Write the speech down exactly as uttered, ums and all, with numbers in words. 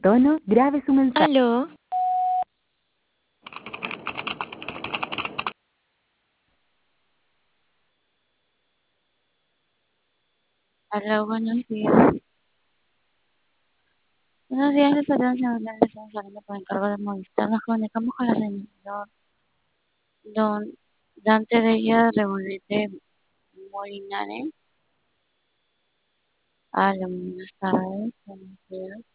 tono, grabe su mensaje. Aló, aló, buenos días. Buenos días, les saludan señor Hernández, estamos hablando por encargo de Movistar. Nos comunicamos con la señora Don Dante de ella Rebolete Molinare. Aló, buenas tardes, buenos días.